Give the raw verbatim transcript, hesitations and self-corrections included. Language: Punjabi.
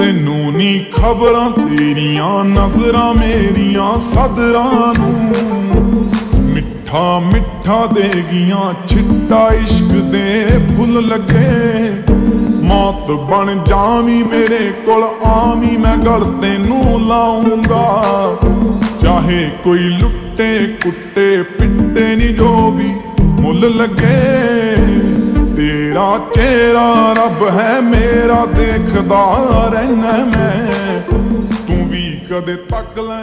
ਤੈਨੂੰ ਨੀ ਖਬਰਾਂ ਤੇਰੀਆਂ ਨਜ਼ਰਾਂ ਮੇਰੀਆਂ ਸਦਰਾਂ ਨੂੰ ਮਿੱਠਾ ਮਿੱਠਾ ਦੇ ਗਈਆਂ ਛਿੱਟਾ ਇਸ਼ਕ ਦੇ ਫੁੱਲ ਲੱਗੇ। ਮੌਤ ਬਣ ਜਾਵੀਂ ਮੇਰੇ ਕੋਲ ਆਵੀਂ ਮੈਂ ਗਲ ਤੈਨੂੰ ਲਾਉਂਗਾ। ਚਾਹੇ ਕੋਈ ਲੁੱਟੇ ਕੁੱਟੇ ਪਿੱਟੇ ਨੀ ਜੋ ਵੀ ਮੁੱਲ ਲੱਗੇ। ਤੇਰਾ ਚਿਹਰਾ ਰੱਬ ਹੈ ਮੇਰਾ ਦੇਖਦਾ ਰਹਿਣਾ ਮੈਂ, ਤੂੰ ਵੀ ਕਦੇ ਤੱਕ ਲੈ